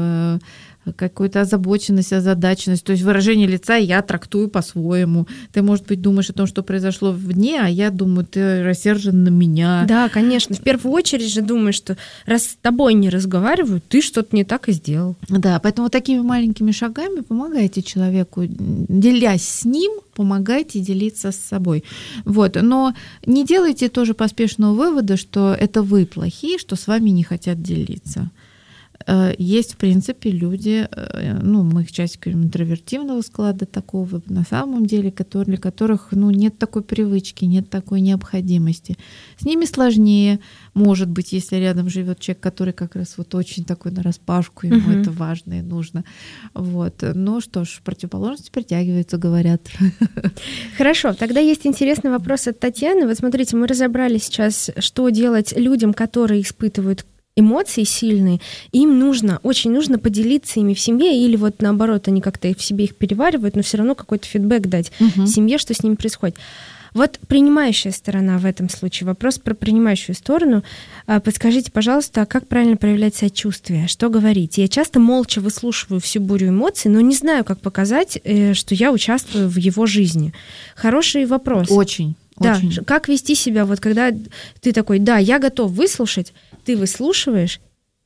какую-то озабоченность, озадаченность. То есть выражение лица я трактую по-своему. Ты, может быть, думаешь о том, что произошло в дне, а я думаю, ты рассержен на меня. Да, конечно. В первую очередь же думаешь, что раз с тобой не разговаривают, ты что-то не так и сделал. Да, поэтому вот такими маленькими шагами помогайте человеку, делясь с ним, помогайте делиться с собой. Вот. Но не делайте тоже поспешного вывода, что это вы плохие, что с вами не хотят делиться. Есть, в принципе, люди, мы их часть говорим, интровертивного склада такого, на самом деле, для которых нет такой привычки, нет такой необходимости. С ними сложнее, может быть, если рядом живет человек, который как раз вот очень такой нараспашку, ему это важно и нужно. Вот. Ну что ж, противоположности притягиваются, говорят. Хорошо, тогда есть интересный вопрос от Татьяны. Вот смотрите, мы разобрали сейчас, что делать людям, которые испытывают эмоции сильные, им очень нужно поделиться ими в семье, или вот наоборот, они как-то в себе их переваривают, но все равно какой-то фидбэк дать семье, что с ними происходит. Вот принимающая сторона в этом случае, вопрос про принимающую сторону. Подскажите, пожалуйста, как правильно проявлять сочувствие, что говорить? Я часто молча выслушиваю всю бурю эмоций, но не знаю, как показать, что я участвую в его жизни. Хороший вопрос. Очень. Да, очень. как вести себя, вот когда ты такой, да, я готов выслушать, ты выслушиваешь,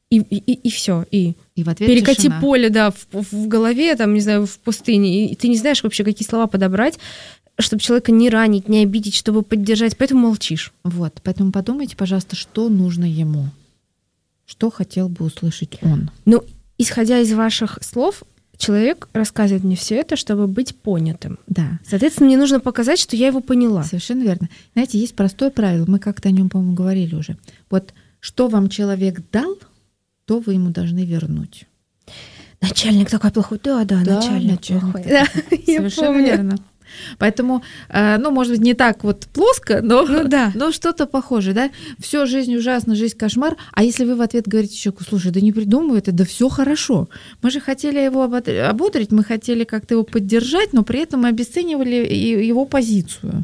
и все, и в ответ перекати тишина. поле, да, в голове, там, не знаю, в пустыне, и ты не знаешь вообще, какие слова подобрать, чтобы человека не ранить, не обидеть, чтобы поддержать, поэтому молчишь. Вот, поэтому подумайте, пожалуйста, что нужно ему, что хотел бы услышать он. Ну, исходя из ваших слов, человек рассказывает мне все это, чтобы быть понятым. Да. Соответственно, мне нужно показать, что я его поняла. Совершенно верно. Знаете, есть простое правило, мы как-то о нем, по-моему, говорили уже. Вот что вам человек дал, то вы ему должны вернуть. Начальник такой плохой. Да, начальник плохой. Да, совершенно верно. Поэтому, может быть, не так вот плоско, но что-то похожее, да? Всё, жизнь ужасна, жизнь кошмар. А если вы в ответ говорите человеку, слушай, да не придумывай это, да все хорошо. Мы же хотели его ободрить, мы хотели как-то его поддержать, но при этом мы обесценивали его позицию.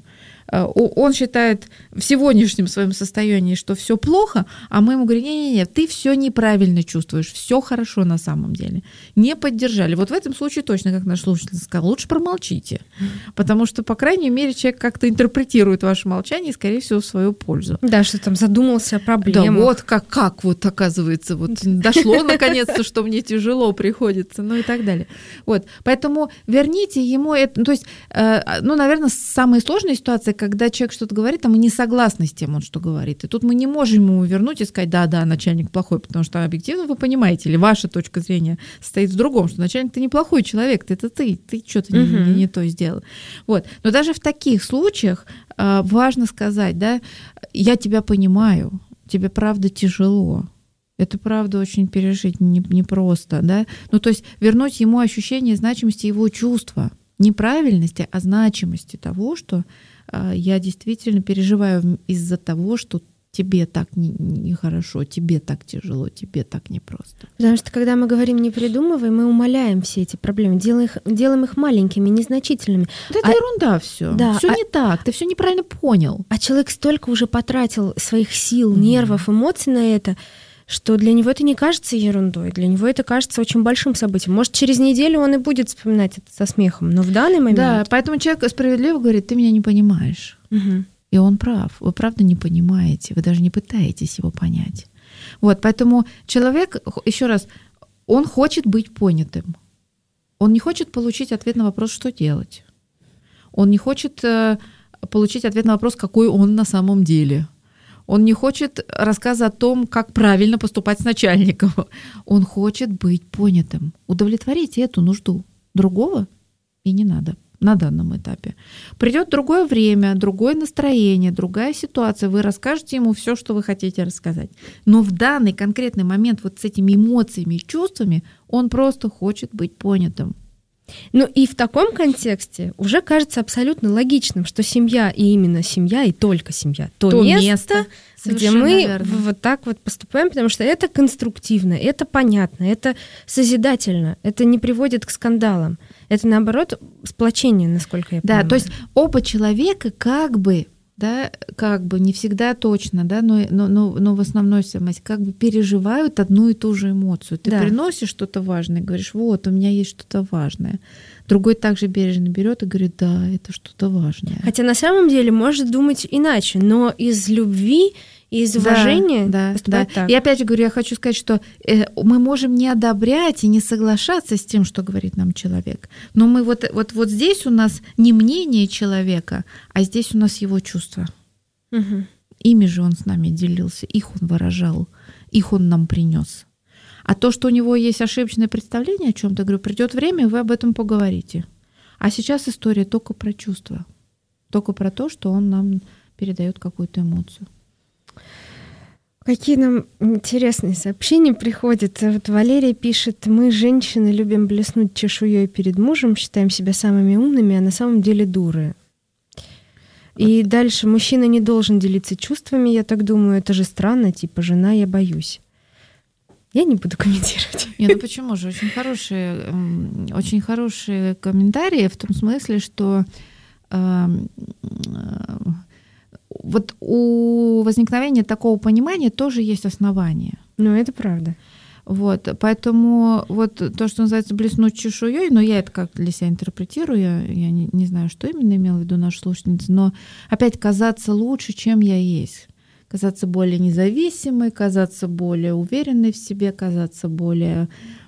Он считает в сегодняшнем своем состоянии, что все плохо, а мы ему говорим, не-не-не, ты все неправильно чувствуешь, все хорошо на самом деле. Не поддержали. Вот в этом случае точно, как наш слушатель сказал, лучше промолчите, потому что, по крайней мере, человек как-то интерпретирует ваше молчание, скорее всего, в свою пользу. Да, что там задумался о проблемах. Да, вот как вот оказывается, вот дошло наконец-то, что мне тяжело приходится, и так далее. Вот, поэтому верните ему это, то есть, наверное, самая сложная ситуация, когда человек что-то говорит, а мы не согласны с тем, что говорит. И тут мы не можем ему вернуть и сказать, да, начальник плохой, потому что объективно вы понимаете, или ваша точка зрения стоит в другом, что начальник-то неплохой человек, это ты что-то не то сделал. Вот. Но даже в таких случаях важно сказать, да, я тебя понимаю, тебе правда тяжело. Это правда очень пережить непросто, да. То есть вернуть ему ощущение значимости его чувства, не правильности, а значимости того, что я действительно переживаю из-за того, что тебе так нехорошо, тебе так тяжело, тебе так непросто. Потому что когда мы говорим «не придумывай», мы умаляем все эти проблемы, делаем их маленькими, незначительными. Это ерунда все. Да, Все не так, ты все неправильно понял. А человек столько уже потратил своих сил, нервов, эмоций на это, что для него это не кажется ерундой, для него это кажется очень большим событием. Может, через неделю он и будет вспоминать это со смехом, но в данный момент... Да, поэтому человек справедливо говорит, ты меня не понимаешь. Угу. И он прав. Вы правда не понимаете, вы даже не пытаетесь его понять. Вот, поэтому человек, еще раз, он хочет быть понятым. Он не хочет получить ответ на вопрос, что делать. Он не хочет получить ответ на вопрос, какой он на самом деле. Он не хочет рассказа о том, как правильно поступать с начальником. Он хочет быть понятым. Удовлетворите эту нужду. Другого и не надо на данном этапе. Придет другое время, другое настроение, другая ситуация. Вы расскажете ему все, что вы хотите рассказать. Но в данный конкретный момент вот с этими эмоциями и чувствами он просто хочет быть понятым. Ну и в таком контексте уже кажется абсолютно логичным, что семья, и именно семья, и только семья, то место, где мы вот так вот поступаем, потому что это конструктивно, это понятно, это созидательно, это не приводит к скандалам. Это, наоборот, сплочение, насколько я понимаю. Да, то есть оба человека как бы не всегда точно, да, но в основной самости как бы переживают одну и ту же эмоцию. Ты приносишь что-то важное, говоришь, вот, у меня есть что-то важное. Другой также бережно берет и говорит, да, это что-то важное. Хотя на самом деле может думать иначе, но из любви и из уважения поступать так. И опять же говорю, я хочу сказать, что мы можем не одобрять и не соглашаться с тем, что говорит нам человек. Но мы вот здесь у нас не мнение человека, а здесь у нас его чувства. Угу. Ими же он с нами делился, их он выражал, их он нам принес. А то, что у него есть ошибочное представление о чем-то, говорю, придет время, и вы об этом поговорите. А сейчас история только про чувства, только про то, что он нам передает какую-то эмоцию. Какие нам интересные сообщения приходят. Вот Валерия пишет: мы, женщины, любим блеснуть чешуей перед мужем, считаем себя самыми умными, а на самом деле дуры. И дальше: мужчина не должен делиться чувствами, я так думаю, это же странно, типа жена, я боюсь. Я не буду комментировать. Ну почему же? Очень хорошие комментарии в том смысле, что вот у возникновения такого понимания тоже есть основания. Ну, это правда. Вот, поэтому вот то, что называется блеснуть чешуей, но я это как для себя интерпретирую, я не знаю, что именно имела в виду наша слушательница, но опять казаться лучше, чем я есть. Казаться более независимой, казаться более уверенной в себе, казаться более,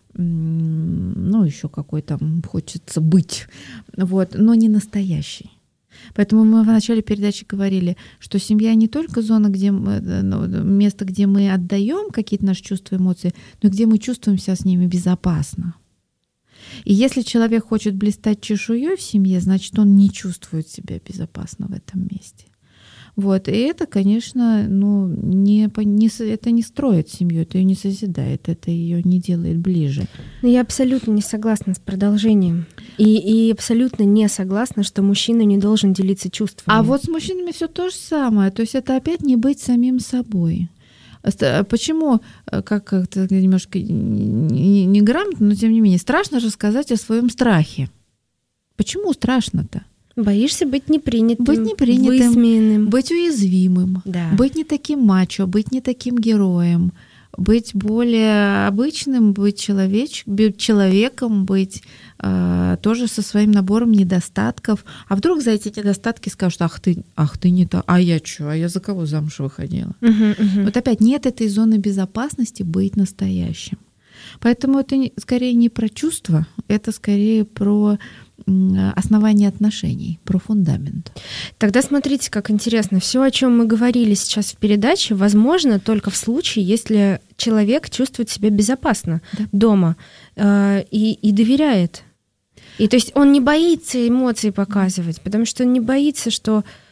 еще какой там хочется быть, вот, но не настоящий. Поэтому мы в начале передачи говорили, что семья не только зона, место, где мы отдаем какие-то наши чувства, эмоции, но где мы чувствуем себя с ними безопасно. И если человек хочет блистать чешуей в семье, значит, он не чувствует себя безопасно в этом месте. Вот. И это, конечно, это не строит семью, это ее не созидает, это ее не делает ближе. Но я абсолютно не согласна с продолжением. И абсолютно не согласна, что мужчина не должен делиться чувствами. А вот с мужчинами все то же самое. То есть это опять не быть самим собой. Почему, как-то немножко неграмотно, но тем не менее, страшно рассказать о своем страхе? Почему страшно-то? Боишься быть непринятым, высмеянным, быть уязвимым, быть не таким мачо, быть не таким героем, быть более обычным, быть человеком, быть тоже со своим набором недостатков. А вдруг за эти недостатки скажут: ах ты не та, а я что, а я за кого замуж выходила? Вот опять нет этой зоны безопасности быть настоящим. Поэтому это скорее не про чувства, это скорее про основание отношений, про фундамент. Тогда смотрите, как интересно. Все, о чем мы говорили сейчас в передаче, возможно только в случае, если человек чувствует себя безопасно дома и доверяет. И то есть он не боится эмоций показывать, потому что он не боится, что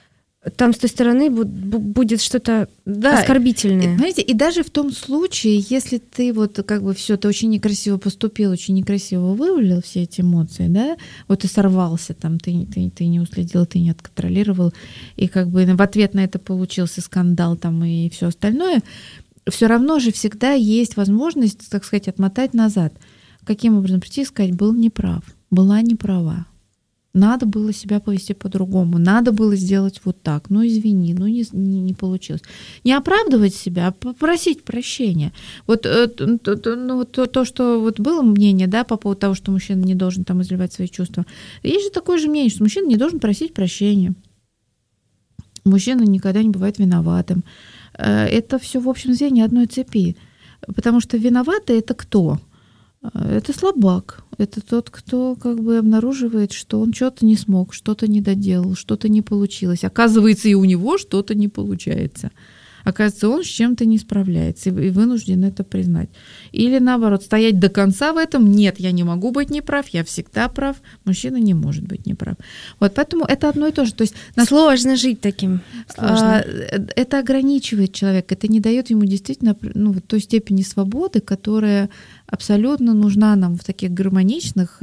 там с той стороны будет что-то оскорбительное. Знаете, и даже в том случае, если ты вот как бы все, ты очень некрасиво поступил, очень некрасиво вывалил все эти эмоции, да, вот ты сорвался, там, ты не уследил, ты не отконтролировал, и как бы в ответ на это получился скандал там и все остальное, все равно же всегда есть возможность, так сказать, отмотать назад. Каким образом прийти и сказать, был неправ, была неправа. Надо было себя повести по-другому, надо было сделать вот так, ну извини, ну не получилось. Не оправдывать себя, а попросить прощения. Вот, то, что вот было мнение, да, по поводу того, что мужчина не должен там изливать свои чувства, есть же такое же мнение, что мужчина не должен просить прощения. Мужчина никогда не бывает виноватым. Это все в общем звене одной цепи, потому что виноватый — это кто? Это слабак. Это тот, кто как бы обнаруживает, что он что-то не смог, что-то не доделал, что-то не получилось. Оказывается, и у него что-то не получается. Оказывается, он с чем-то не справляется и вынужден это признать. Или наоборот, стоять до конца в этом. Нет, я не могу быть неправ, я всегда прав. Мужчина не может быть неправ. Вот поэтому это одно и то же. То есть сложно жить таким. Сложно. Это ограничивает человека, это не дает ему действительно вот той степени свободы, которая абсолютно нужна нам в таких гармоничных,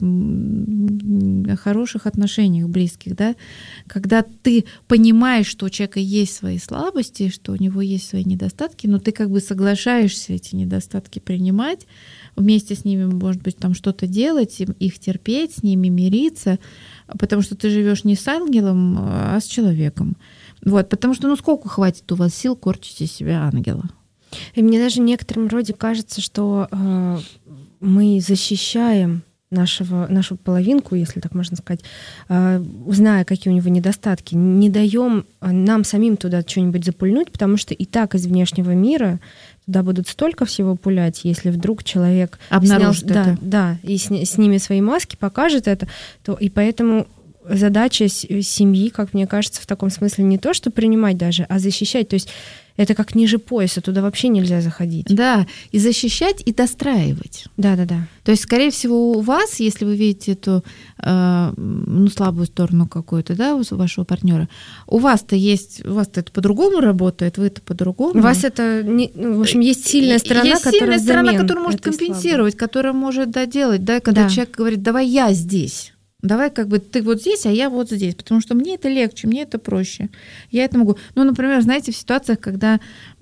хороших отношениях, близких, да? Когда ты понимаешь, что у человека есть свои слабости, что у него есть свои недостатки, но ты как бы соглашаешься эти недостатки принимать, вместе с ними, может быть, там что-то делать, их терпеть, с ними мириться, потому что ты живешь не с ангелом, а с человеком. Вот, потому что, сколько хватит у вас сил корчить из себя ангела? И мне даже в некотором роде кажется, что мы защищаем нашу половинку, если так можно сказать, зная, какие у него недостатки, не даем нам самим туда что-нибудь запульнуть, потому что и так из внешнего мира туда будут столько всего пулять, если вдруг человек обнаружит это. Да, и снимет свои маски, покажет это, то и поэтому задача семьи, как мне кажется, в таком смысле не то, что принимать даже, а защищать. То есть это как ниже пояса, туда вообще нельзя заходить. Да, и защищать, и достраивать. Да. То есть, скорее всего, у вас, если вы видите эту слабую сторону какую-то, да, у вашего партнера, у вас-то это по-другому работает, вы-то по-другому. У вас это, в общем, есть сильная сторона, которая может компенсировать, которая может доделать, да, когда человек говорит, давай я здесь. Давай как бы ты вот здесь, а я вот здесь, потому что мне это легче, мне это проще. Я это могу. Например, знаете, в ситуациях, когда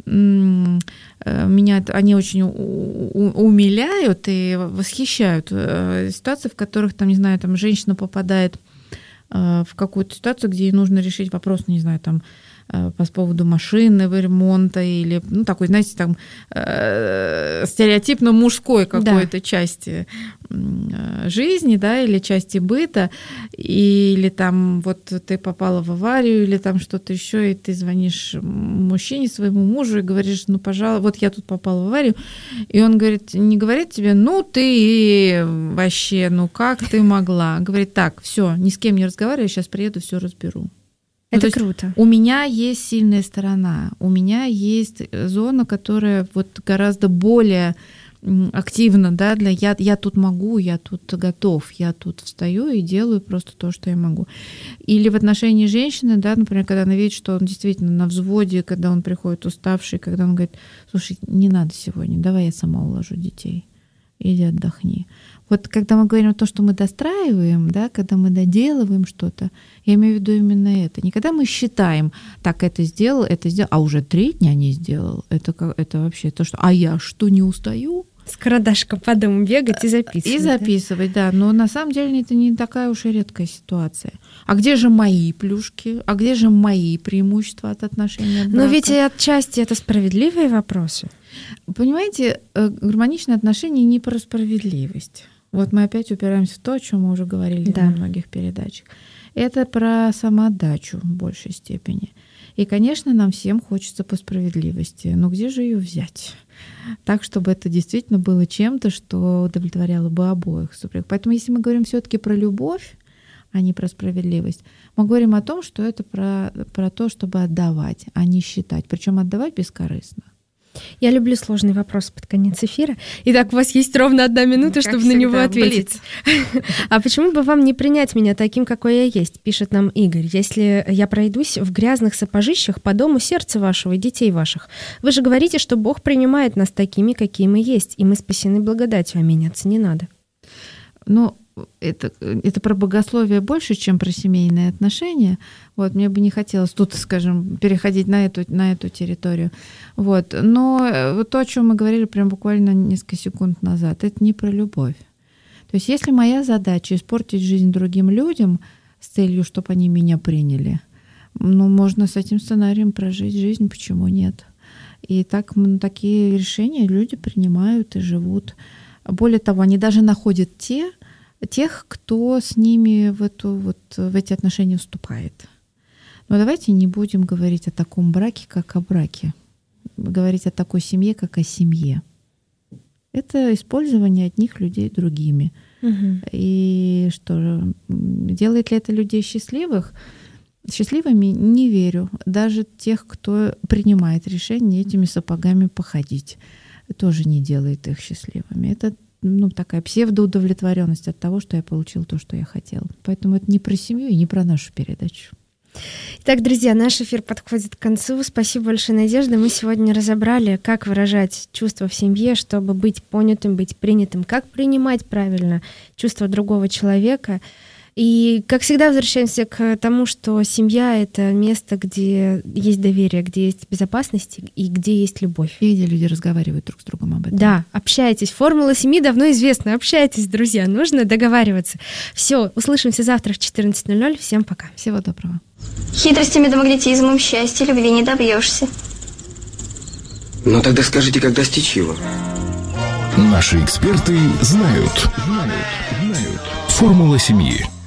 меня они очень умиляют и восхищают, ситуации, в которых, там, не знаю, там женщина попадает в какую-то ситуацию, где ей нужно решить вопрос, не знаю, там, по поводу машинного ремонта или, такой, знаете, там, стереотипно мужской какой-то части жизни, да, или части быта, или там вот ты попала в аварию, или там что-то еще, и ты звонишь мужчине, своему мужу, и говоришь, пожалуй, вот я тут попала в аварию, и он говорит, не говорит тебе, ты вообще, как ты могла? Говорит, так, все, ни с кем не разговаривай, я сейчас приеду, все разберу. Это круто. У меня есть сильная сторона, у меня есть зона, которая вот гораздо более активна, да, я тут могу, я тут готов, я тут встаю и делаю просто то, что я могу. Или в отношении женщины, да, например, когда она видит, что он действительно на взводе, когда он приходит уставший, когда он говорит, слушай, не надо сегодня, давай я сама уложу детей, иди отдохни. Вот когда мы говорим о том, что мы достраиваем, да, когда мы доделываем что-то, я имею в виду именно это. Не когда мы считаем, так, это сделал, а уже 3 дня не сделал. Это вообще то, что... А я что, не устаю? С карандашком по дому бегать и записывать. И записывать, да. Но на самом деле это не такая уж и редкая ситуация. А где же мои плюшки? А где же мои преимущества от отношений от брака? Но ведь и отчасти это справедливые вопросы. Понимаете, гармоничные отношения не про справедливость. Вот мы опять упираемся в то, о чем мы уже говорили на многих передачах. Это про самоотдачу в большей степени. И, конечно, нам всем хочется по справедливости. Но где же ее взять? Так, чтобы это действительно было чем-то, что удовлетворяло бы обоих супругов. Поэтому, если мы говорим все-таки про любовь, а не про справедливость, мы говорим о том, что это про то, чтобы отдавать, а не считать. Причем отдавать бескорыстно. Я люблю сложный вопрос под конец эфира. Итак, у вас есть ровно 1 минута, чтобы на него ответить. А почему бы вам не принять меня таким, какой я есть, пишет нам Игорь, если я пройдусь в грязных сапожищах по дому сердца вашего и детей ваших? Вы же говорите, что Бог принимает нас такими, какие мы есть, и мы спасены благодатью, а меняться не надо. Ну, это про богословие больше, чем про семейные отношения. Вот, мне бы не хотелось тут, скажем, переходить на эту территорию. Вот. Но то, о чем мы говорили прям буквально несколько секунд назад, это не про любовь. То есть если моя задача испортить жизнь другим людям с целью, чтобы они меня приняли, ну, можно с этим сценарием прожить жизнь, почему нет? И так, такие решения люди принимают и живут. Более того, они даже находят тех, кто с ними в эти отношения вступает. Но давайте не будем говорить о таком браке, как о браке. Говорить о такой семье, как о семье. Это использование одних людей другими. Угу. И что, делает ли это людей счастливыми? Не верю. Даже тех, кто принимает решение этими сапогами походить, тоже не делает их счастливыми. Это такая псевдоудовлетворенность от того, что я получил то, что я хотел. Поэтому это не про семью и не про нашу передачу. Итак, друзья, наш эфир подходит к концу. Спасибо большое, Надежда. Мы сегодня разобрали, как выражать чувства в семье, чтобы быть понятым, быть принятым, как принимать правильно чувства другого человека. И, как всегда, возвращаемся к тому, что семья — это место, где есть доверие, где есть безопасность и где есть любовь. И где люди разговаривают друг с другом об этом. Да, общайтесь. Формула семьи давно известна. Общайтесь, друзья. Нужно договариваться. Все, услышимся завтра в 14:00. Всем пока. Всего доброго. Хитростями да магнетизмом счастья любви не добьешься. Ну тогда скажите, как достичь его? Наши эксперты знают. Формула семьи.